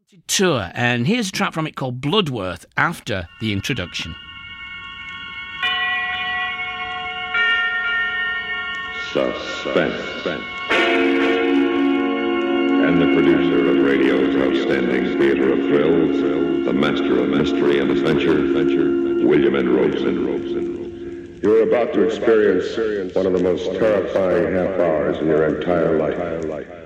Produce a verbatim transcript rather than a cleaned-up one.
Tour, and here's a track from it called Bloodworth after the introduction. Suspense. And the producer of radio's outstanding theater of thrills, the master of mystery and adventure, William N. Robson. You are about to experience one of the most terrifying half hours in your entire life.